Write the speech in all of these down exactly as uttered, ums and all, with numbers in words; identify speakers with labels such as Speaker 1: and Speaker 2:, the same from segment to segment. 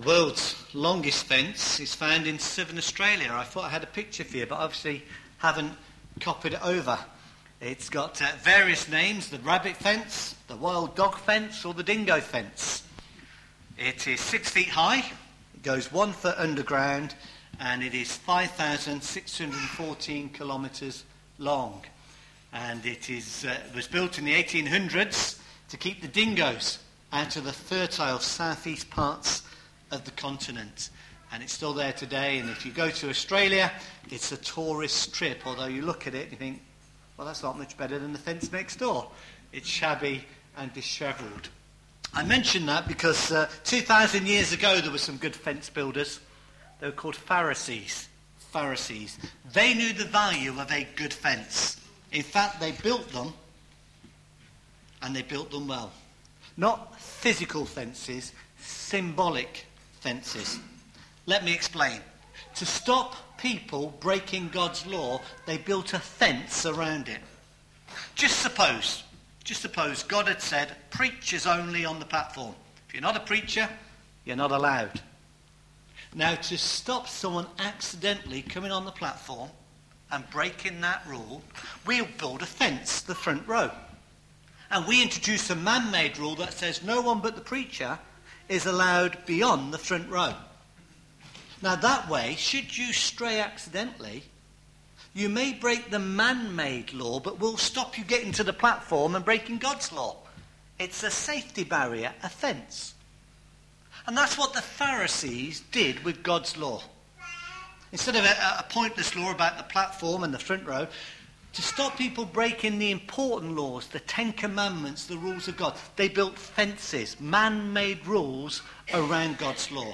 Speaker 1: world's longest fence is found in southern Australia. I thought I had a picture for you, but obviously haven't copied it over. It's got uh, various names: the rabbit fence, the wild dog fence, or the dingo fence. It is six feet high, it goes one foot underground, and it is five thousand six hundred fourteen kilometres long. And it is uh, was built in the eighteen hundreds to keep the dingoes out of the fertile southeast parts of the continent. And it's still there today, and if you go to Australia, it's a tourist trip, although you look at it and you think, well, that's not much better than the fence next door. It's shabby and dishevelled. I mention that because uh, two thousand years ago there were some good fence builders. They were called Pharisees. Pharisees. They knew the value of a good fence. In fact, they built them, and they built them well. Not physical fences, symbolic fences. Let me explain. To stop people breaking God's law, they built a fence around it. Just suppose, just suppose God had said, preachers only on the platform. If you're not a preacher, you're not allowed. Now, to stop someone accidentally coming on the platform and breaking that rule, we'll build a fence, the front row. And we introduce a man-made rule that says no one but the preacher is allowed beyond the front row. Now that way, should you stray accidentally, you may break the man-made law, but we'll stop you getting to the platform and breaking God's law. It's a safety barrier, a fence. And that's what the Pharisees did with God's law. Instead of a, a pointless law about the platform and the front row, to stop people breaking the important laws, the Ten Commandments, the rules of God, they built fences, man-made rules around God's law.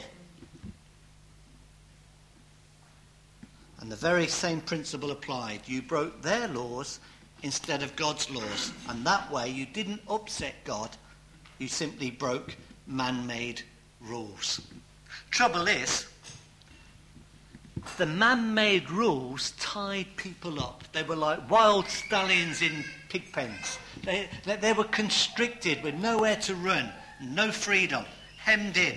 Speaker 1: And the very same principle applied. You broke their laws instead of God's laws. And that way you didn't upset God. You simply broke man-made rules. Trouble is, the man-made rules tied people up. They were like wild stallions in pig pens. They, they, they were constricted with nowhere to run, no freedom, hemmed in.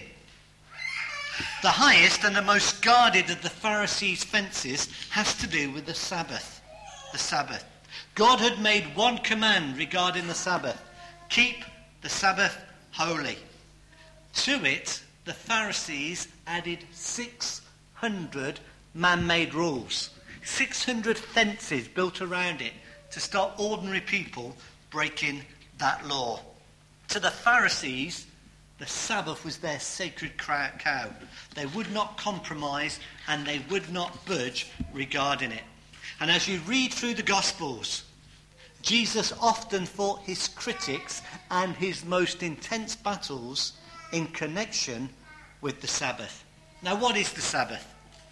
Speaker 1: The highest and the most guarded of the Pharisees' fences has to do with the Sabbath. The Sabbath. God had made one command regarding the Sabbath. Keep the Sabbath holy. To it, the Pharisees added six hundred man-made rules. six hundred fences built around it to stop ordinary people breaking that law. To the Pharisees, the Sabbath was their sacred cow. They would not compromise and they would not budge regarding it. And as you read through the Gospels, Jesus often fought his critics and his most intense battles in connection with the Sabbath. Now, what is the Sabbath?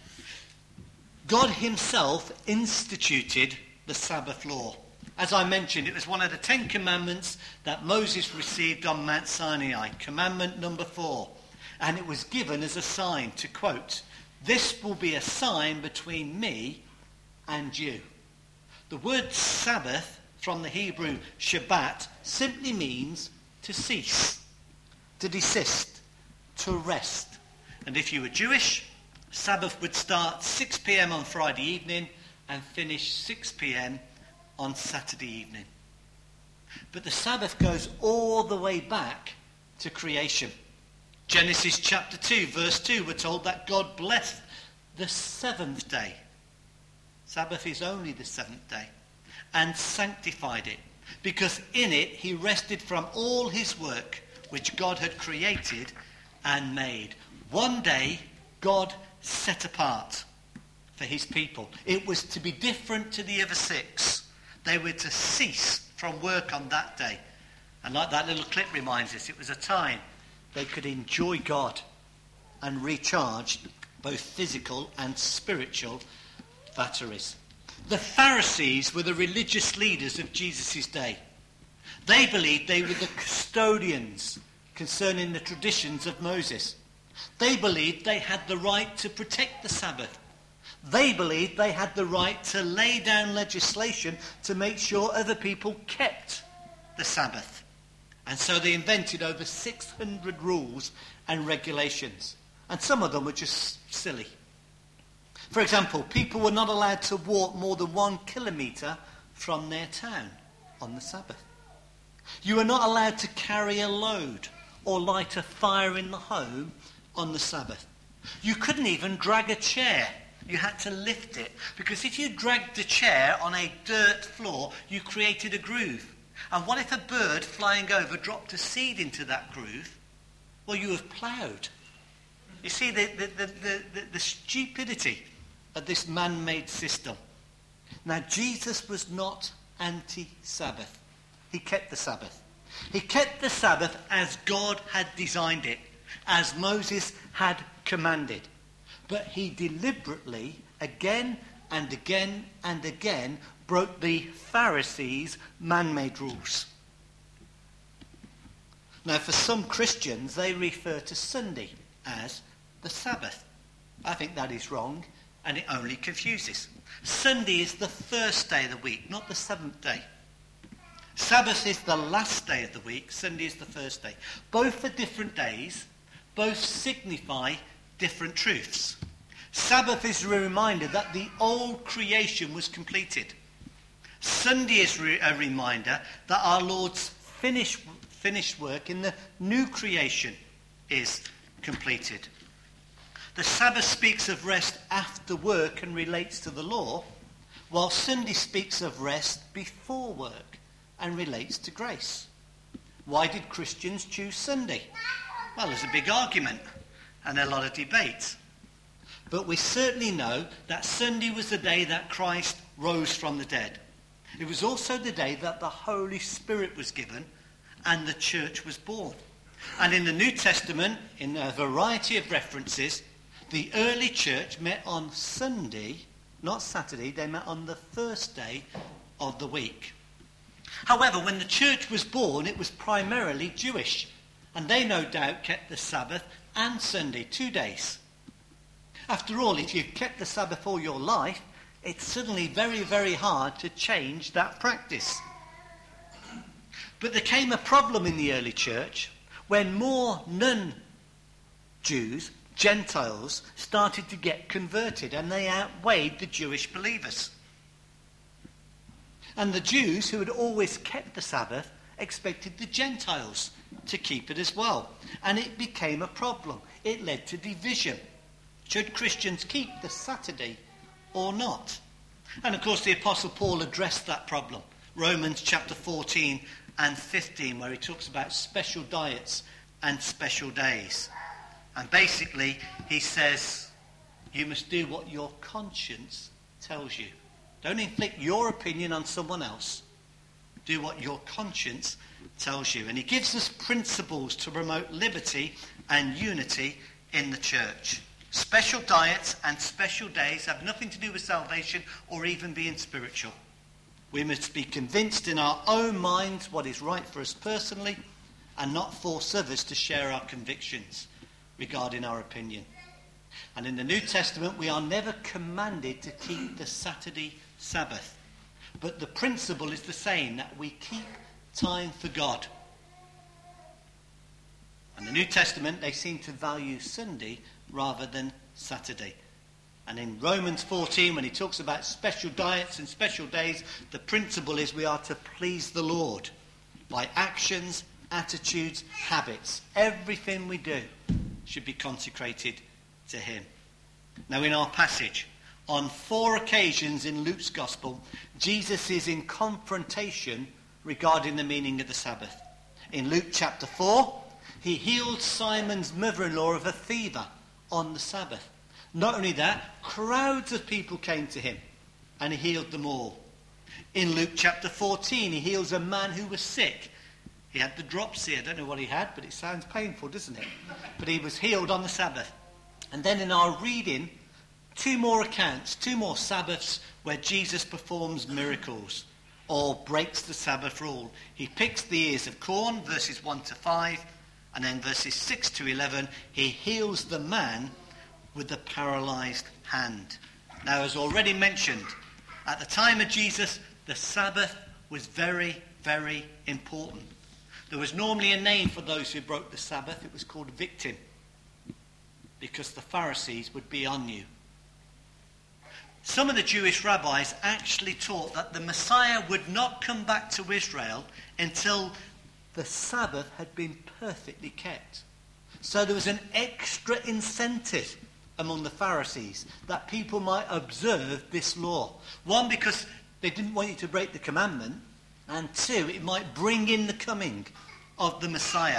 Speaker 1: God himself instituted the Sabbath law. As I mentioned, it was one of the Ten Commandments that Moses received on Mount Sinai, commandment number four. And it was given as a sign, to quote, "This will be a sign between me and you." The word Sabbath, from the Hebrew Shabbat, simply means to cease, to desist, to rest. And if you were Jewish, Sabbath would start six p.m. on Friday evening and finish six p.m. on Saturday evening. But the Sabbath goes all the way back to creation. Genesis chapter two, verse two, we're told that God blessed the seventh day. Sabbath is only the seventh day. And sanctified it, because in it he rested from all his work which God had created and made. One day, God set apart for his people. It was to be different to the other six. They were to cease from work on that day. And like that little clip reminds us, it was a time they could enjoy God and recharge both physical and spiritual batteries. The Pharisees were the religious leaders of Jesus' day. They believed they were the custodians concerning the traditions of Moses. They believed they had the right to protect the Sabbath. They believed they had the right to lay down legislation to make sure other people kept the Sabbath. And so they invented over six hundred rules and regulations. And some of them were just silly. For example, people were not allowed to walk more than one kilometre from their town on the Sabbath. You were not allowed to carry a load or light a fire in the home on the Sabbath. You couldn't even drag a chair. You had to lift it. Because if you dragged the chair on a dirt floor, you created a groove. And what if a bird flying over dropped a seed into that groove? Well, you have ploughed. You see the, the, the, the, the, the stupidity of this man-made system. Now, Jesus was not anti-Sabbath. He kept the Sabbath. He kept the Sabbath as God had designed it, as Moses had commanded. But he deliberately, again and again and again, broke the Pharisees' man-made rules. Now, for some Christians, they refer to Sunday as the Sabbath. I think that is wrong, and it only confuses. Sunday is the first day of the week, not the seventh day. Sabbath is the last day of the week. Sunday is the first day. Both are different days. Both signify different truths. Sabbath is a reminder that the old creation was completed. Sunday is re- a reminder that our Lord's finished, finished work in the new creation is completed. The Sabbath speaks of rest after work and relates to the law, while Sunday speaks of rest before work and relates to grace. Why did Christians choose Sunday? Well, there's a big argument and a lot of debate. But we certainly know that Sunday was the day that Christ rose from the dead. It was also the day that the Holy Spirit was given and the church was born. And in the New Testament, in a variety of references, the early church met on Sunday, not Saturday. They met on the first day of the week. However, when the church was born, it was primarily Jewish. And they no doubt kept the Sabbath and Sunday, two days. After all, if you've kept the Sabbath all your life, it's suddenly very, very hard to change that practice. But there came a problem in the early church when more non-Jews, Gentiles, started to get converted, and they outweighed the Jewish believers. And the Jews, who had always kept the Sabbath, expected the Gentiles to keep it as well. And it became a problem. It led to division. Should Christians keep the Saturday or not? And of course the Apostle Paul addressed that problem. Romans chapter fourteen and fifteen, where he talks about special diets and special days. And basically he says, you must do what your conscience tells you. Don't inflict your opinion on someone else. Do what your conscience tells you. And he gives us principles to promote liberty and unity in the church. Special diets and special days have nothing to do with salvation or even being spiritual. We must be convinced in our own minds what is right for us personally and not force others to share our convictions regarding our opinion. And in the New Testament, we are never commanded to keep the Saturday Sabbath. But the principle is the same, that we keep time for God. In the New Testament, they seem to value Sunday rather than Saturday. And in Romans fourteen, when he talks about special diets and special days, the principle is we are to please the Lord by actions, attitudes, habits. Everything we do should be consecrated to him. Now, in our passage, on four occasions in Luke's Gospel, Jesus is in confrontation regarding the meaning of the Sabbath. In Luke chapter four, he healed Simon's mother-in-law of a fever on the Sabbath. Not only that, crowds of people came to him and he healed them all. In Luke chapter fourteen, he heals a man who was sick. He had the dropsy. I don't know what he had, but it sounds painful, doesn't it? But he was healed on the Sabbath. And then in our reading, two more accounts, two more Sabbaths where Jesus performs miracles or breaks the Sabbath rule. He picks the ears of corn, verses one to five, and then verses six to eleven, he heals the man with the paralyzed hand. Now, as already mentioned, at the time of Jesus, the Sabbath was very, very important. There was normally a name for those who broke the Sabbath. It was called victim. because the Pharisees would be on you. Some of the Jewish rabbis actually taught that the Messiah would not come back to Israel until the Sabbath had been perfectly kept. So there was an extra incentive among the Pharisees that people might observe this law. One, because they didn't want you to break the commandment, and two, it might bring in the coming of the Messiah.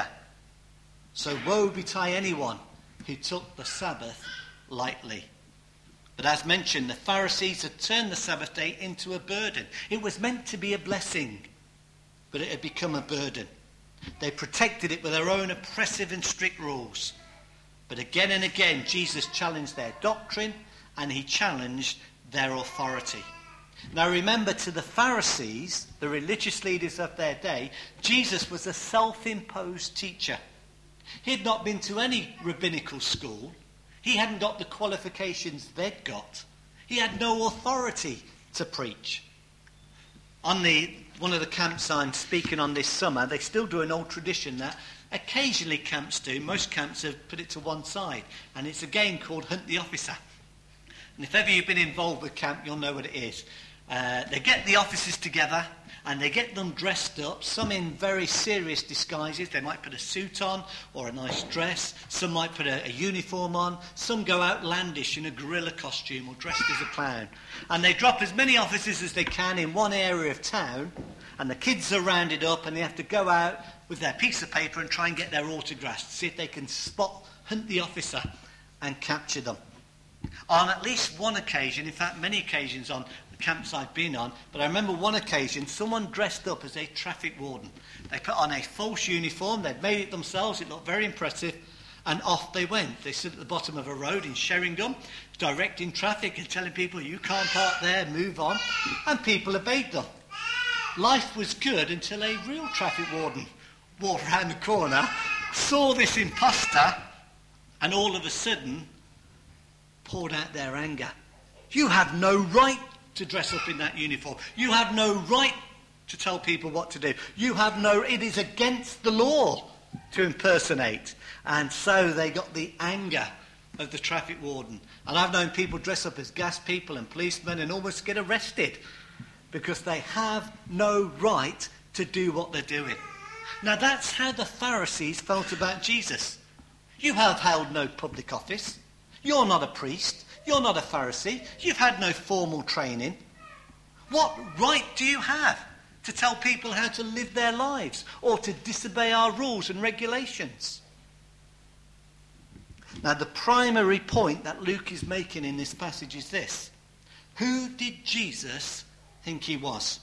Speaker 1: So woe betide anyone who took the Sabbath lightly. But as mentioned, the Pharisees had turned the Sabbath day into a burden. It was meant to be a blessing, but it had become a burden. They protected it with their own oppressive and strict rules. But again and again, Jesus challenged their doctrine and he challenged their authority. Now remember, to the Pharisees, the religious leaders of their day, Jesus was a self-imposed teacher. He had not been to any rabbinical school. He hadn't got the qualifications they'd got. He had no authority to preach. On the one of the camps I'm speaking on this summer, they still do an old tradition that occasionally camps do. Most camps have put it to one side. And it's a game called Hunt the Officer. And if ever you've been involved with camp, you'll know what it is. Uh, they get the officers together and they get them dressed up, some in very serious disguises. They might put a suit on or a nice dress. Some might put a, a uniform on. Some go outlandish in a gorilla costume or dressed as a clown. And they drop as many officers as they can in one area of town, and the kids are rounded up and they have to go out with their piece of paper and try and get their autographs to see if they can spot, hunt the officer and capture them. On at least one occasion, in fact many occasions on the camps I've been on, but I remember one occasion someone dressed up as a traffic warden. They put on a false uniform, they'd made it themselves, it looked very impressive, and off they went. They stood at the bottom of a road in Sheringham, directing traffic and telling people, you can't park there, move on, and people obeyed them. Life was good until a real traffic warden walked round the corner, saw this imposter, and all of a sudden poured out their anger. You have no right to dress up in that uniform. You have no right to tell people what to do. You have no, it is against the law to impersonate. And so they got the anger of the traffic warden. And I've known people dress up as gas people and policemen and almost get arrested because they have no right to do what they're doing. Now that's how the Pharisees felt about Jesus. You have held no public office. You're not a priest. You're not a Pharisee. You've had no formal training. What right do you have to tell people how to live their lives or to disobey our rules and regulations? Now, the primary point that Luke is making in this passage is this. Who did Jesus think he was?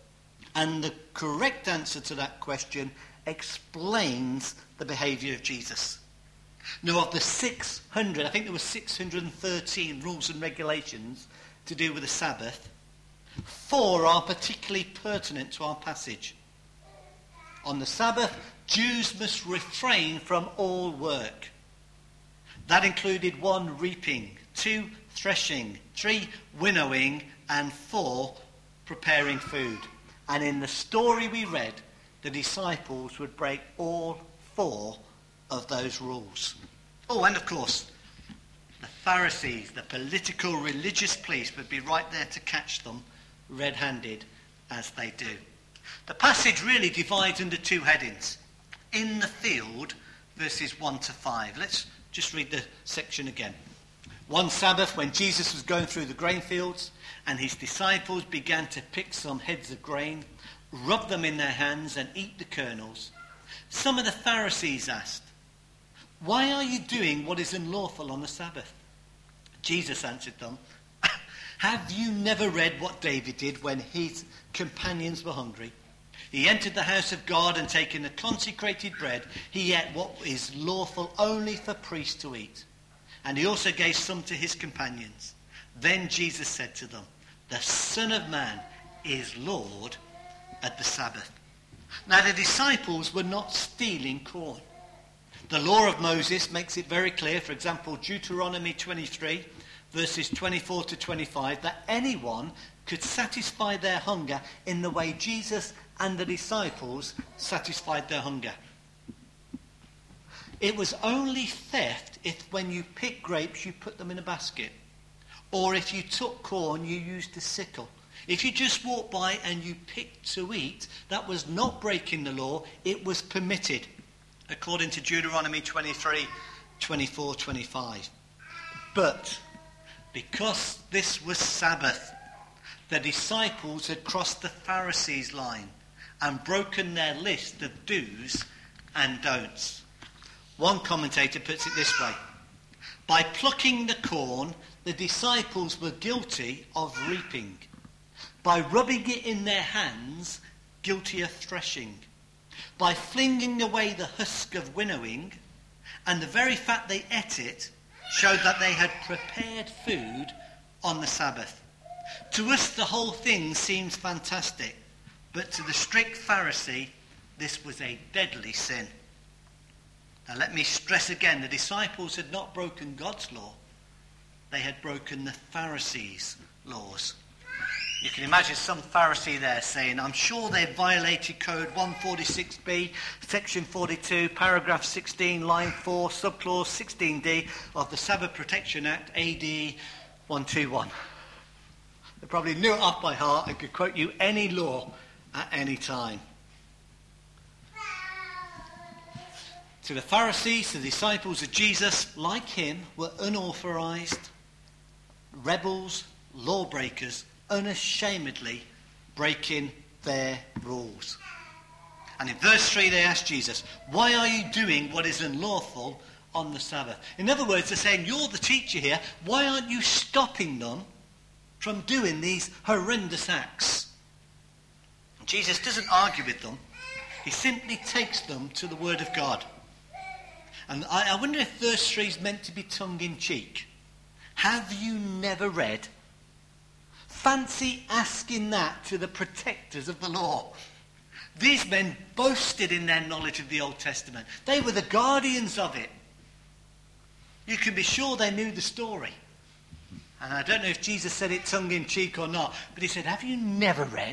Speaker 1: And the correct answer to that question explains the behaviour of Jesus. Now, of the six hundred, I think there were six hundred thirteen rules and regulations to do with the Sabbath, four are particularly pertinent to our passage. On the Sabbath, Jews must refrain from all work. That included one, reaping, two, threshing, three, winnowing, and four, preparing food. And in the story we read, the disciples would break all four of those rules. Oh, and of course, the Pharisees, the political religious police, would be right there to catch them red-handed as they do. The passage really divides into two headings. In the field, verses one to five. Let's just read the section again. One Sabbath, when Jesus was going through the grain fields, and his disciples began to pick some heads of grain, rub them in their hands, and eat the kernels, some of the Pharisees asked, "Why are you doing what is unlawful on the Sabbath?" Jesus answered them, "Have you never read what David did when his companions were hungry? He entered the house of God, and taking the consecrated bread, he ate what is lawful only for priests to eat. And he also gave some to his companions. Then Jesus said to them, 'The Son of Man is Lord at the Sabbath.'" Now the disciples were not stealing corn. The law of Moses makes it very clear, for example, Deuteronomy twenty-three, verses twenty-four to twenty-five, that anyone could satisfy their hunger in the way Jesus and the disciples satisfied their hunger. It was only theft if when you pick grapes, you put them in a basket. Or if you took corn, you used a sickle. If you just walked by and you picked to eat, that was not breaking the law, it was permitted, according to Deuteronomy twenty-three, twenty-four, twenty-five. But because this was Sabbath, the disciples had crossed the Pharisees' line and broken their list of do's and don'ts. One commentator puts it this way: by plucking the corn, the disciples were guilty of reaping. By rubbing it in their hands, guilty of threshing. By flinging away the husk of winnowing, and the very fact they ate it showed that they had prepared food on the Sabbath. To us, the whole thing seems fantastic, but to the strict Pharisee, this was a deadly sin. Now let me stress again, the disciples had not broken God's law. They had broken the Pharisees' laws. You can imagine some Pharisee there saying, I'm sure they violated code one forty-six B, section forty-two, paragraph sixteen, line four, subclause sixteen D of the Sabbath Protection Act, A D one twenty-one. They probably knew it off by heart and could quote you any law at any time. To the Pharisees, the disciples of Jesus, like him, were unauthorized, rebels, lawbreakers, unashamedly breaking their rules. And in verse three they asked Jesus, why are you doing what is unlawful on the Sabbath? In other words, they're saying, you're the teacher here, why aren't you stopping them from doing these horrendous acts? And Jesus doesn't argue with them, he simply takes them to the Word of God. And I, I wonder if verse three is meant to be tongue-in-cheek. Have you never read? Fancy asking that to the protectors of the law. These men boasted in their knowledge of the Old Testament. They were the guardians of it. You can be sure they knew the story. And I don't know if Jesus said it tongue-in-cheek or not, but he said, have you never read?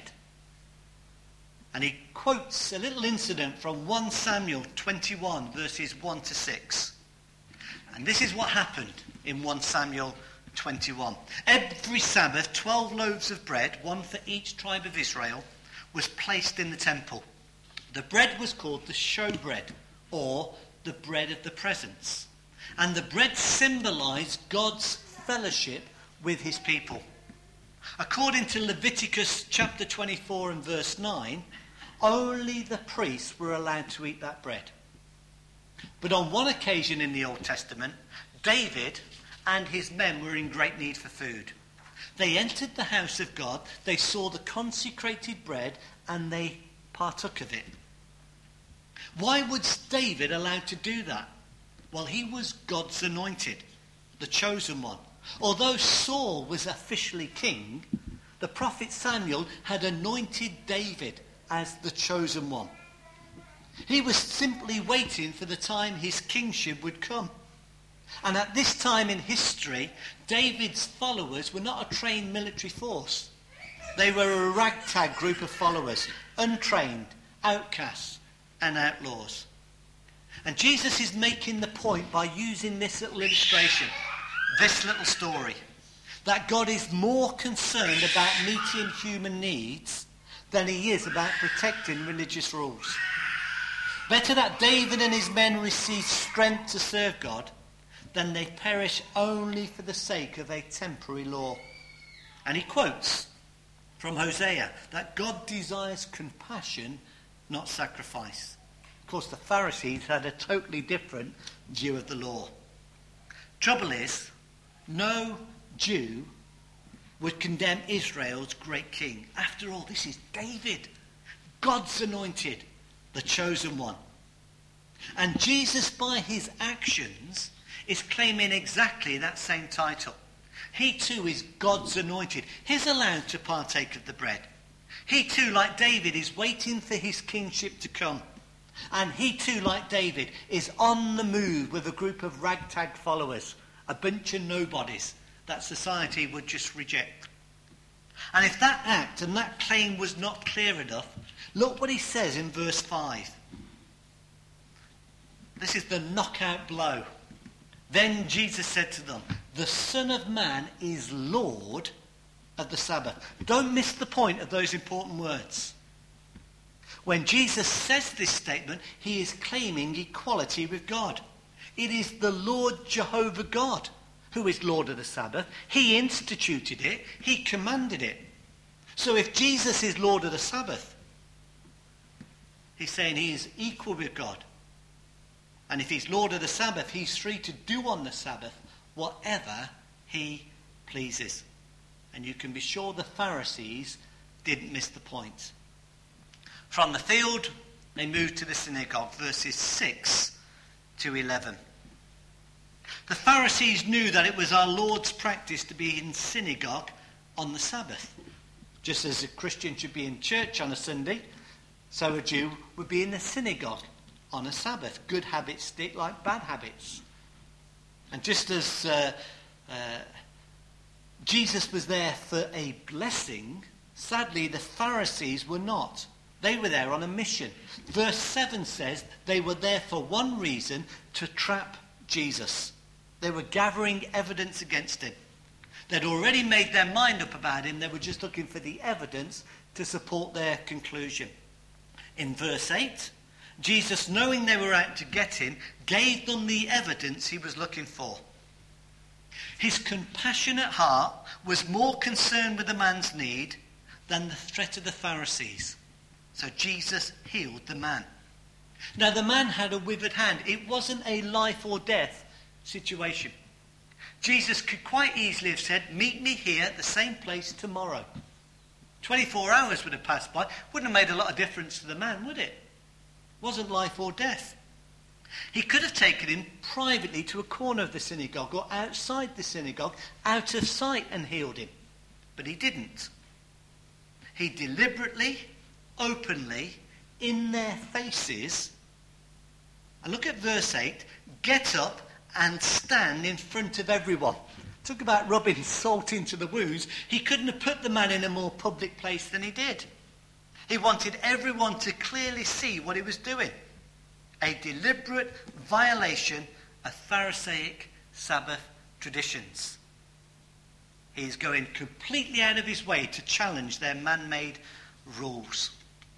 Speaker 1: And he quotes a little incident from First Samuel twenty-one, verses one to six. And this is what happened in First Samuel twenty-one. Every Sabbath, twelve loaves of bread, one for each tribe of Israel, was placed in the temple. The bread was called the showbread, or the bread of the presence. And the bread symbolized God's fellowship with his people. According to Leviticus chapter twenty-four and verse nine, only the priests were allowed to eat that bread. But on one occasion in the Old Testament, David and his men were in great need for food. They entered the house of God, they saw the consecrated bread, and they partook of it. Why was David allowed to do that? Well, he was God's anointed, the chosen one. Although Saul was officially king, the prophet Samuel had anointed David as the chosen one. He was simply waiting for the time his kingship would come. And at this time in history, David's followers were not a trained military force. They were a ragtag group of followers, untrained, outcasts, and outlaws. And Jesus is making the point by using this little illustration, this little story, that God is more concerned about meeting human needs than he is about protecting religious rules. Better that David and his men receive strength to serve God than they perish only for the sake of a temporary law. And he quotes from Hosea that God desires compassion, not sacrifice. Of course, the Pharisees had a totally different view of the law. Trouble is, no Jew would condemn Israel's great king. After all, this is David, God's anointed, the chosen one. And Jesus, by his actions, is claiming exactly that same title. He too is God's anointed. He's allowed to partake of the bread. He too, like David, is waiting for his kingship to come. And he too, like David, is on the move with a group of ragtag followers, a bunch of nobodies that society would just reject. And if that act and that claim was not clear enough, look what he says in verse five. This is the knockout blow. Then Jesus said to them, the Son of Man is Lord of the Sabbath. Don't miss the point of those important words. When Jesus says this statement, he is claiming equality with God. It is the Lord Jehovah God who is Lord of the Sabbath. He instituted it. He commanded it. So if Jesus is Lord of the Sabbath, he's saying he is equal with God. And if he's Lord of the Sabbath, he's free to do on the Sabbath whatever he pleases. And you can be sure the Pharisees didn't miss the point. From the field, they moved to the synagogue, verses six to eleven. The Pharisees knew that it was our Lord's practice to be in synagogue on the Sabbath. Just as a Christian should be in church on a Sunday, so a Jew would be in the synagogue on a Sabbath. Good habits stick like bad habits. And just as uh, uh, Jesus was there for a blessing, sadly the Pharisees were not. They were there on a mission. Verse seven says they were there for one reason, to trap Jesus. They were gathering evidence against him. They'd already made their mind up about him. They were just looking for the evidence to support their conclusion. In verse eight, Jesus, knowing they were out to get him, gave them the evidence he was looking for. His compassionate heart was more concerned with the man's need than the threat of the Pharisees. So Jesus healed the man. Now the man had a withered hand. It wasn't a life or death situation. Jesus could quite easily have said, meet me here at the same place tomorrow. twenty-four hours would have passed by. Wouldn't have made a lot of difference to the man, would it? Wasn't life or death. He could have taken him privately to a corner of the synagogue or outside the synagogue, out of sight, and healed him. But he didn't. He deliberately, openly, in their faces, and look at verse eight, get up and stand in front of everyone. Talk about rubbing salt into the wounds. He couldn't have put the man in a more public place than he did. He wanted everyone to clearly see what he was doing. A deliberate violation of Pharisaic Sabbath traditions. He's going completely out of his way to challenge their man-made rules.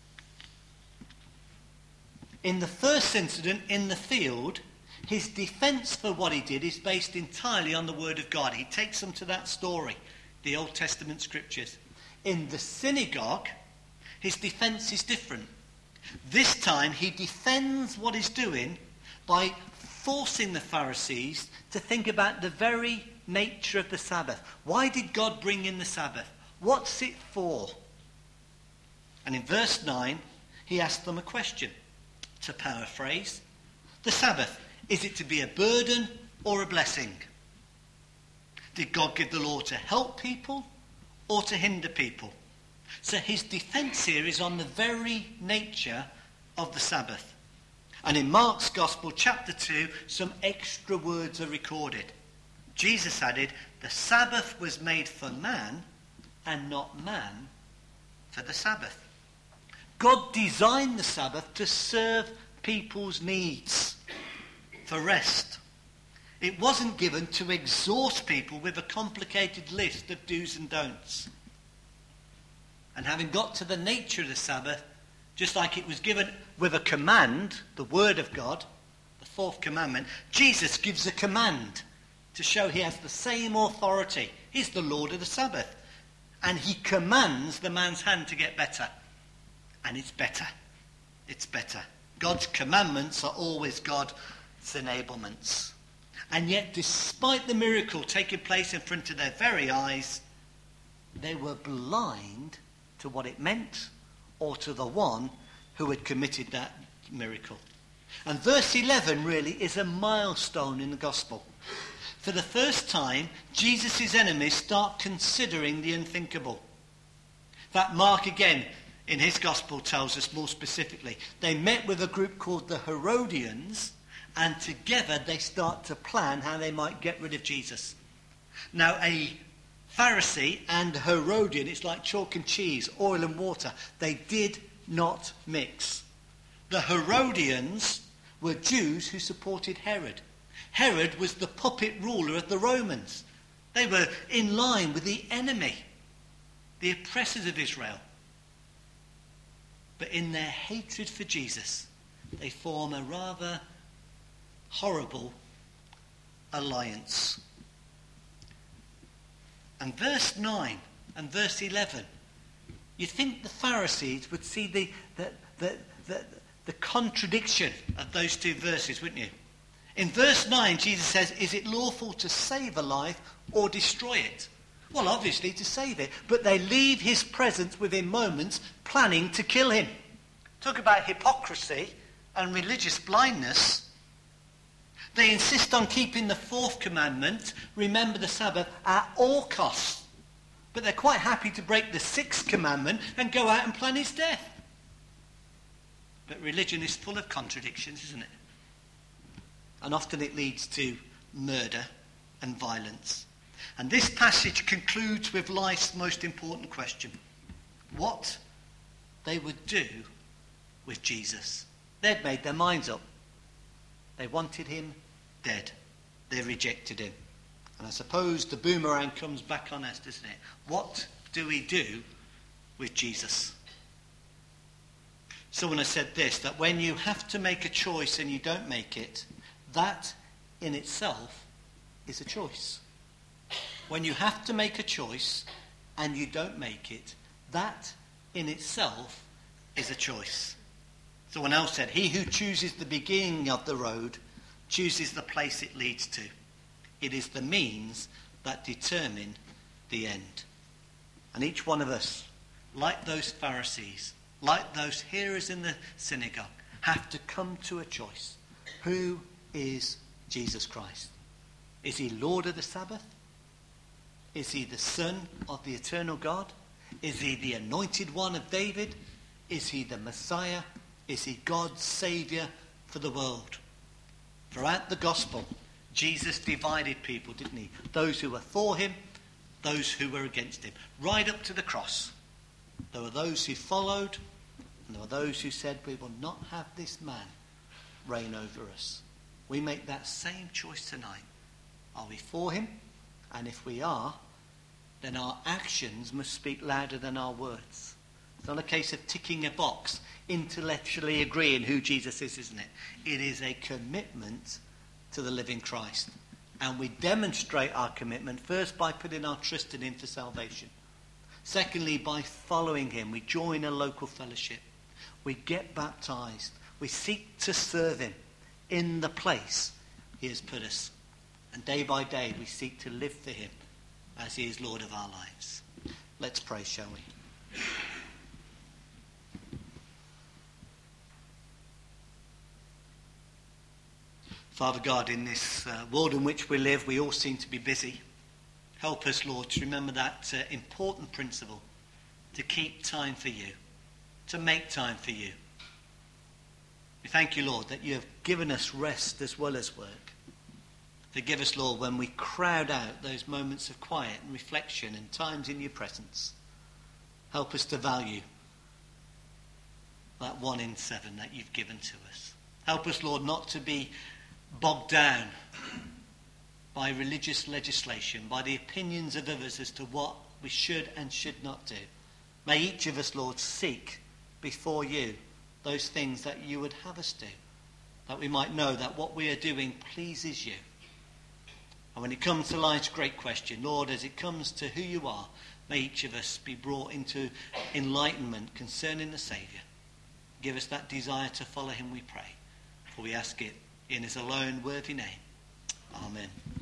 Speaker 1: In the first incident in the field, his defense for what he did is based entirely on the word of God. He takes them to that story, the Old Testament scriptures. In the synagogue, his defense is different. This time he defends what he's doing by forcing the Pharisees to think about the very nature of the Sabbath. Why did God bring in the Sabbath? What's it for? And in verse nine, he asked them a question. To paraphrase, the Sabbath, is it to be a burden or a blessing? Did God give the law to help people or to hinder people? So his defense here is on the very nature of the Sabbath. And in Mark's Gospel, chapter two, some extra words are recorded. Jesus added, the Sabbath was made for man and not man for the Sabbath. God designed the Sabbath to serve people's needs for rest. It wasn't given to exhaust people with a complicated list of do's and don'ts. And having got to the nature of the Sabbath, just like it was given with a command, the word of God, the fourth commandment, Jesus gives a command to show he has the same authority. He's the Lord of the Sabbath. And he commands the man's hand to get better. And it's better. It's better. God's commandments are always God's enablements. And yet, despite the miracle taking place in front of their very eyes, they were blind to what it meant or to the one who had committed that miracle. And verse eleven really is a milestone in the gospel. For the first time, Jesus' enemies start considering the unthinkable. That Mark again in his gospel tells us more specifically. They met with a group called the Herodians, and together they start to plan how they might get rid of Jesus. Now, a Pharisee and Herodian, it's like chalk and cheese, oil and water. They did not mix. The Herodians were Jews who supported Herod. Herod was the puppet ruler of the Romans. They were in line with the enemy, the oppressors of Israel. But in their hatred for Jesus, they form a rather horrible alliance. And verse nine and verse eleven, you'd think the Pharisees would see the, the, the, the, the contradiction of those two verses, wouldn't you? In verse nine, Jesus says, is it lawful to save a life or destroy it? Well, obviously to save it, but they leave his presence within moments, planning to kill him. Talk about hypocrisy and religious blindness. They insist on keeping the fourth commandment, remember the Sabbath, at all costs. But they're quite happy to break the sixth commandment and go out and plan his death. But religion is full of contradictions, isn't it? And often it leads to murder and violence. And this passage concludes with life's most important question. What they would do with Jesus. They'd made their minds up. They wanted him dead. They rejected him. And I suppose the boomerang comes back on us, doesn't it? What do we do with Jesus? Someone has said this, that when you have to make a choice and you don't make it, that in itself is a choice. When you have to make a choice and you don't make it, that in itself is a choice. Someone else said, he who chooses the beginning of the road chooses the place it leads to. It is the means that determine the end. And each one of us, like those Pharisees, like those hearers in the synagogue, have to come to a choice. Who is Jesus Christ? Is he Lord of the Sabbath? Is he the Son of the eternal God? Is he the anointed one of David? Is he the Messiah? Is he God's Saviour for the world? Throughout the gospel, Jesus divided people, didn't he? Those who were for him, those who were against him. Right up to the cross. There were those who followed, and there were those who said, we will not have this man reign over us. We make that same choice tonight. Are we for him? And if we are, then our actions must speak louder than our words. It's not a case of ticking a box, intellectually agreeing who Jesus is, isn't it? It is a commitment to the living Christ. And we demonstrate our commitment first by putting our trust in him for salvation. Secondly, by following him. We join a local fellowship. We get baptized. We seek to serve him in the place he has put us. And day by day we seek to live for him as he is Lord of our lives. Let's pray, shall we? Father God, in this uh, world in which we live, we all seem to be busy. Help us, Lord, to remember that uh, important principle, to keep time for you, to make time for you. We thank you, Lord, that you have given us rest as well as work. Forgive us, Lord, when we crowd out those moments of quiet and reflection and times in your presence. Help us to value that one in seven that you've given to us. Help us, Lord, not to be bogged down by religious legislation, by the opinions of others as to what we should and should not do. May each of us, Lord, seek before you those things that you would have us do, that we might know that what we are doing pleases you. And when it comes to life's great question, Lord, as it comes to who you are, may each of us be brought into enlightenment concerning the Saviour. Give us that desire to follow him, we pray. For we ask it in his alone worthy name. Amen.